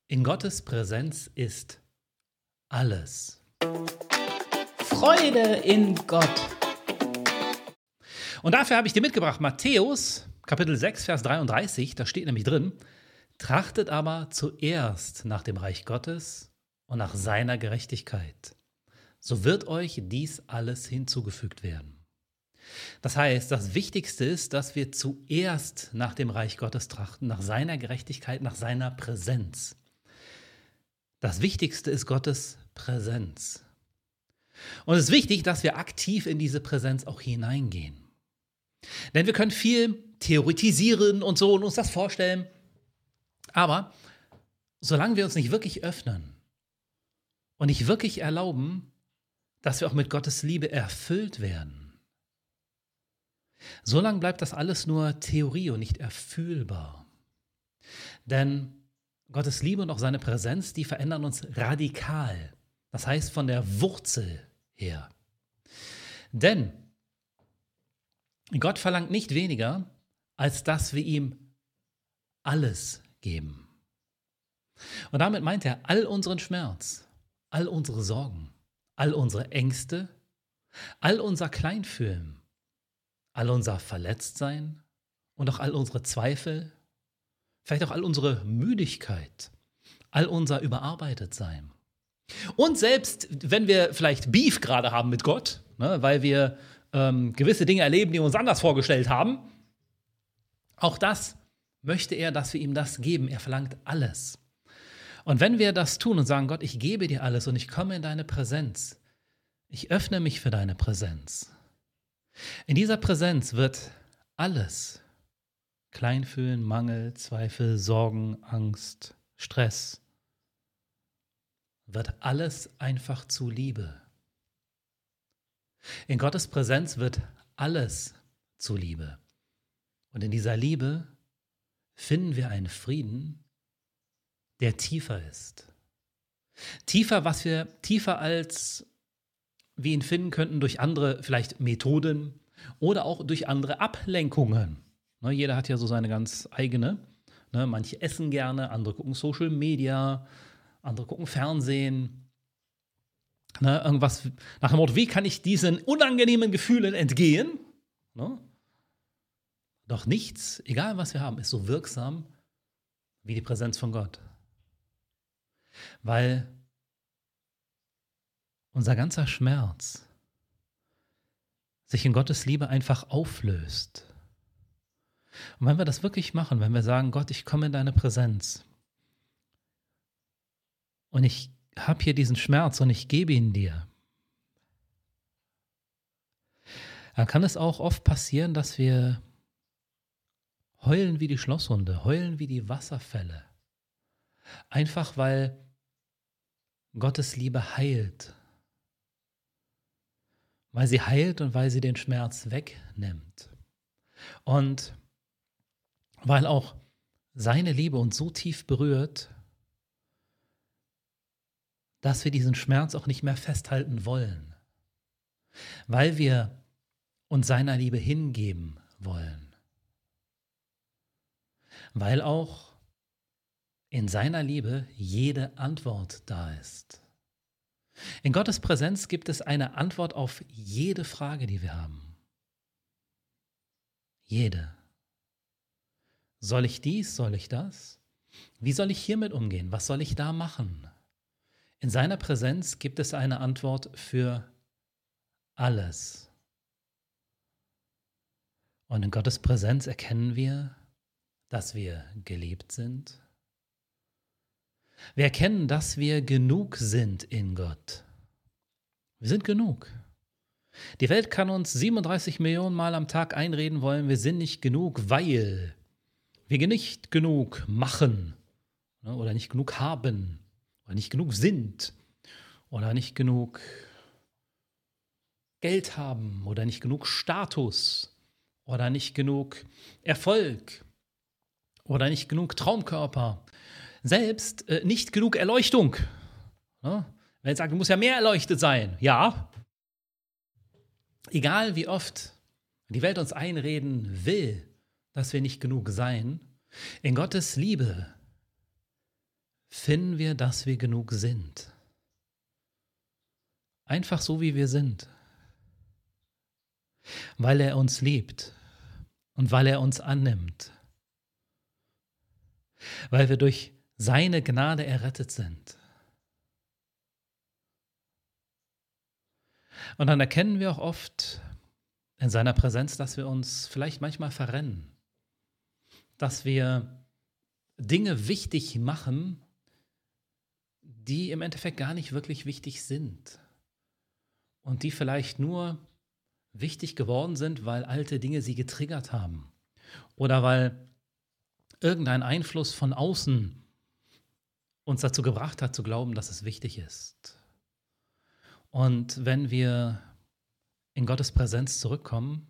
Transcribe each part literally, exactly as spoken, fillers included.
In Gottes Präsenz ist alles. Freude in Gott. Und dafür habe ich dir mitgebracht Matthäus, Kapitel sechs, Vers dreiunddreißig, da steht nämlich drin: Trachtet aber zuerst nach dem Reich Gottes und nach seiner Gerechtigkeit. So wird euch dies alles hinzugefügt werden. Das heißt, das Wichtigste ist, dass wir zuerst nach dem Reich Gottes trachten, nach seiner Gerechtigkeit, nach seiner Präsenz. Das Wichtigste ist Gottes Präsenz. Und es ist wichtig, dass wir aktiv in diese Präsenz auch hineingehen. Denn wir können viel theoretisieren und so und uns das vorstellen. Aber solange wir uns nicht wirklich öffnen und nicht wirklich erlauben, dass wir auch mit Gottes Liebe erfüllt werden, solange bleibt das alles nur Theorie und nicht erfühlbar. Denn Gottes Liebe und auch seine Präsenz, die verändern uns radikal. Das heißt von der Wurzel her. Denn Gott verlangt nicht weniger, als dass wir ihm alles geben. Und damit meint er all unseren Schmerz, all unsere Sorgen, all unsere Ängste, all unser Kleinfühlen, all unser Verletztsein und auch all unsere Zweifel, vielleicht auch all unsere Müdigkeit, all unser Überarbeitetsein. Und selbst wenn wir vielleicht Beef gerade haben mit Gott, ne, weil wir ähm, gewisse Dinge erleben, die wir uns anders vorgestellt haben, auch das möchte er, dass wir ihm das geben. Er verlangt alles. Und wenn wir das tun und sagen, Gott, ich gebe dir alles und ich komme in deine Präsenz, ich öffne mich für deine Präsenz. In dieser Präsenz wird alles, Kleinfühlen, Mangel, Zweifel, Sorgen, Angst, Stress, wird alles einfach zu Liebe. In Gottes Präsenz wird alles zu Liebe. Und in dieser Liebe finden wir einen Frieden, der tiefer ist. Tiefer, was wir tiefer als wir ihn finden könnten durch andere vielleicht Methoden oder auch durch andere Ablenkungen. Ne, jeder hat ja so seine ganz eigene. Ne, manche essen gerne, andere gucken Social Media, andere gucken Fernsehen. Ne, irgendwas nach dem Motto, wie kann ich diesen unangenehmen Gefühlen entgehen? Ne? Doch nichts, egal was wir haben, ist so wirksam wie die Präsenz von Gott. Weil unser ganzer Schmerz sich in Gottes Liebe einfach auflöst. Und wenn wir das wirklich machen, wenn wir sagen, Gott, ich komme in deine Präsenz und ich habe hier diesen Schmerz und ich gebe ihn dir, dann kann es auch oft passieren, dass wir heulen wie die Schlosshunde, heulen wie die Wasserfälle. Einfach weil Gottes Liebe heilt. Weil sie heilt und weil sie den Schmerz wegnimmt. Und weil auch seine Liebe uns so tief berührt, dass wir diesen Schmerz auch nicht mehr festhalten wollen. Weil wir uns seiner Liebe hingeben wollen. Weil auch in seiner Liebe jede Antwort da ist. In Gottes Präsenz gibt es eine Antwort auf jede Frage, die wir haben. Jede. Soll ich dies, soll ich das? Wie soll ich hiermit umgehen? Was soll ich da machen? In seiner Präsenz gibt es eine Antwort für alles. Und in Gottes Präsenz erkennen wir, dass wir geliebt sind. Wir erkennen, dass wir genug sind in Gott. Wir sind genug. Die Welt kann uns siebenunddreißig Millionen Mal am Tag einreden wollen, wir sind nicht genug, weil wir nicht genug machen oder nicht genug haben oder nicht genug sind oder nicht genug Geld haben oder nicht genug Status oder nicht genug Erfolg oder nicht genug Traumkörper. Selbst äh, nicht genug Erleuchtung. Ja? Wenn ich sage, du musst ja mehr erleuchtet sein. Ja. Egal wie oft die Welt uns einreden will, dass wir nicht genug seien, in Gottes Liebe finden wir, dass wir genug sind. Einfach so, wie wir sind. Weil er uns liebt und weil er uns annimmt. Weil wir durch seine Gnade errettet sind. Und dann erkennen wir auch oft in seiner Präsenz, dass wir uns vielleicht manchmal verrennen. Dass wir Dinge wichtig machen, die im Endeffekt gar nicht wirklich wichtig sind. Und die vielleicht nur wichtig geworden sind, weil alte Dinge sie getriggert haben. Oder weil irgendein Einfluss von außen uns dazu gebracht hat, zu glauben, dass es wichtig ist. Und wenn wir in Gottes Präsenz zurückkommen,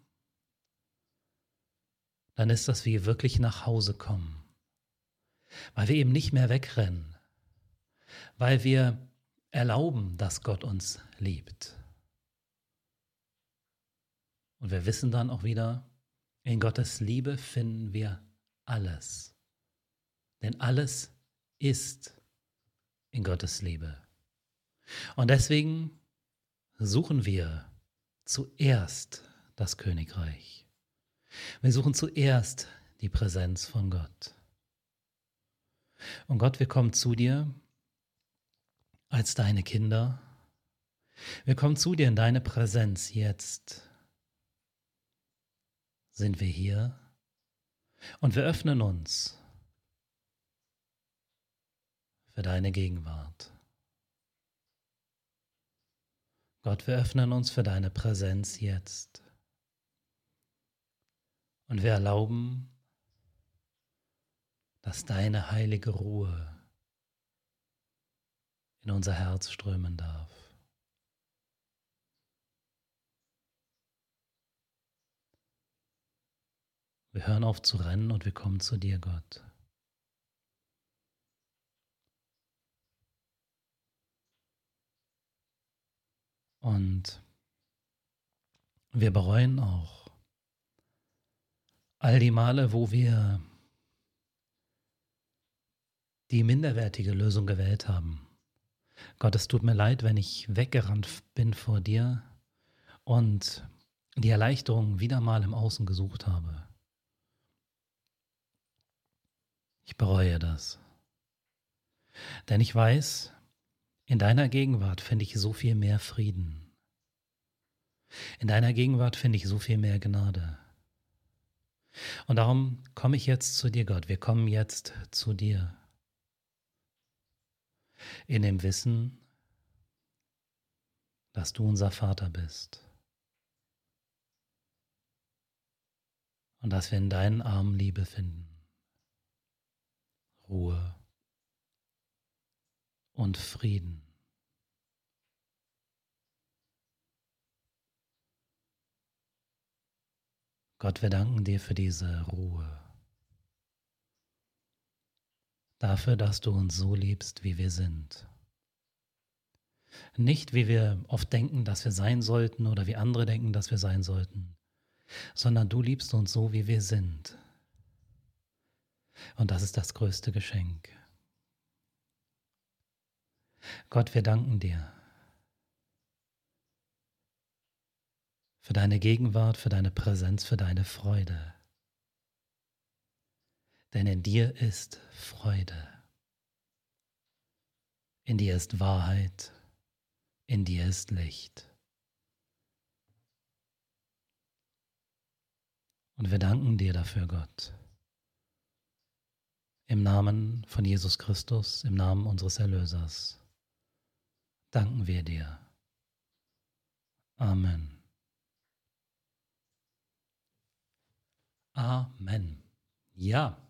dann ist das wie wirklich nach Hause kommen. Weil wir eben nicht mehr wegrennen. Weil wir erlauben, dass Gott uns liebt. Und wir wissen dann auch wieder, in Gottes Liebe finden wir alles. Denn alles ist in Gottes Liebe. Und deswegen suchen wir zuerst das Königreich. Wir suchen zuerst die Präsenz von Gott. Und Gott, wir kommen zu dir als deine Kinder. Wir kommen zu dir in deine Präsenz jetzt. Sind wir hier und wir öffnen uns für deine Gegenwart. Gott, wir öffnen uns für deine Präsenz jetzt. Und wir erlauben, dass deine heilige Ruhe in unser Herz strömen darf. Wir hören auf zu rennen und wir kommen zu dir, Gott. Und wir bereuen auch all die Male, wo wir die minderwertige Lösung gewählt haben. Gott, es tut mir leid, wenn ich weggerannt bin vor dir und die Erleichterung wieder mal im Außen gesucht habe. Ich bereue das. Denn ich weiß, in deiner Gegenwart finde ich so viel mehr Frieden. In deiner Gegenwart finde ich so viel mehr Gnade. Und darum komme ich jetzt zu dir, Gott. Wir kommen jetzt zu dir. In dem Wissen, dass du unser Vater bist. Und dass wir in deinen Armen Liebe finden. Ruhe und Frieden. Gott, wir danken dir für diese Ruhe. Dafür, dass du uns so liebst, wie wir sind. Nicht, wie wir oft denken, dass wir sein sollten oder wie andere denken, dass wir sein sollten, sondern du liebst uns so, wie wir sind. Und das ist das größte Geschenk. Gott, wir danken dir für deine Gegenwart, für deine Präsenz, für deine Freude. Denn in dir ist Freude. In dir ist Wahrheit. In dir ist Licht. Und wir danken dir dafür, Gott. Im Namen von Jesus Christus, im Namen unseres Erlösers, danken wir dir. Amen. Amen. Ja.